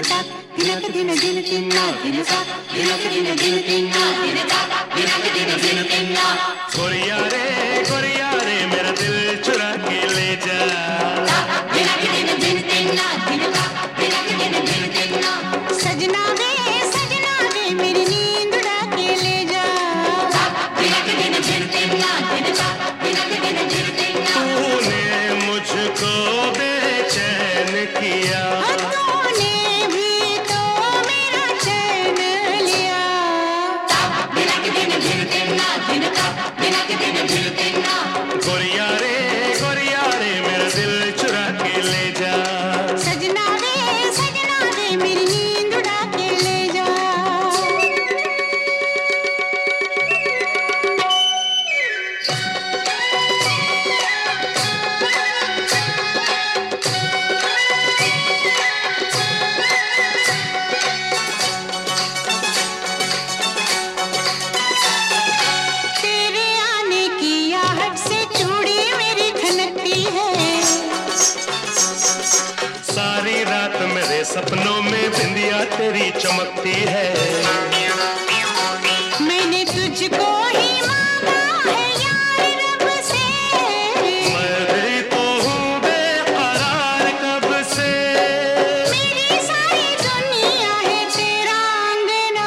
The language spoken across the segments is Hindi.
गोरिया रे मेरा दिल चुरा के ले जा। सजना वे मेरी नींद उड़ा के ले जा। तूने मुझको बेचैन किया, तूने भी तो मेरा चैन लिया। गोरिया रे मेरा दिल चुरा के ले जा। सजना वे मेरी नींद उड़ा के ले जा। तेरे आने की आहट से चूड़ी मेरी खनकती है। सारी रात मेरे सपनों में बिंदिया तेरी चमकती है। मैंने तुझको ही मांगा है यार रब से। मैं भी तो हूँ बेकरार कब से। मेरी सारी दुनिया है तेरा अंगना।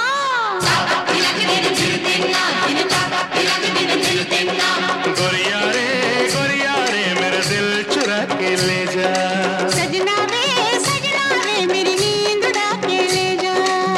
गोरिया रे मेरा दिल चुरा के ले जा। सजना वे मेरी नींद उड़ा के ले जा।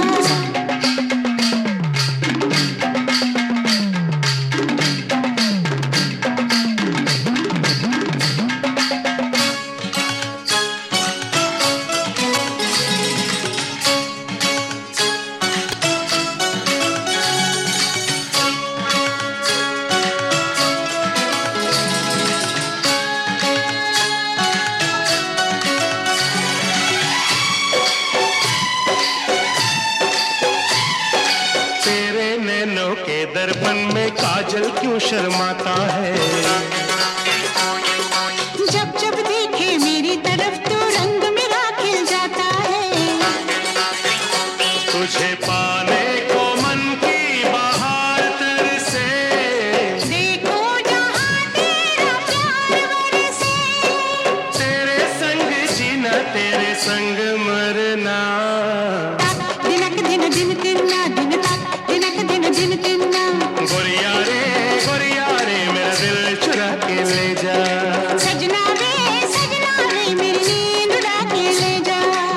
तेरे नैनों के दर्पण में काजल क्यों शर्माता है। जब जब देखे मेरी तरफ तो रंग मेरा खिल जाता है। तुझे पाने को मन की बहार तरसे। देखो जहाँ तेरा प्यार बरसे। तेरे संग जीना तेरे संग मरना। दिनक दिन दिन तिन्ना दिन तक दिनक दिन तिन्ना। गोरिया रे मेरा दिल चुरा के ले जा। सजना वे मेरी नींद उड़ा के ले जा।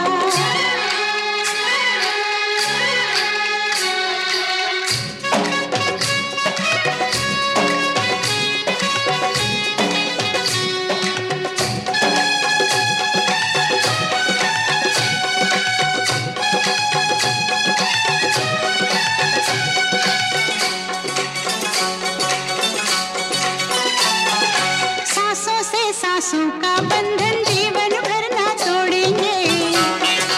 सांसों से सांसों का बंधन जीवन भर ना तोड़ेंगे।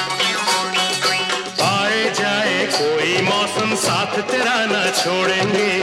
आए जाए कोई मौसम साथ तेरा ना छोड़ेंगे।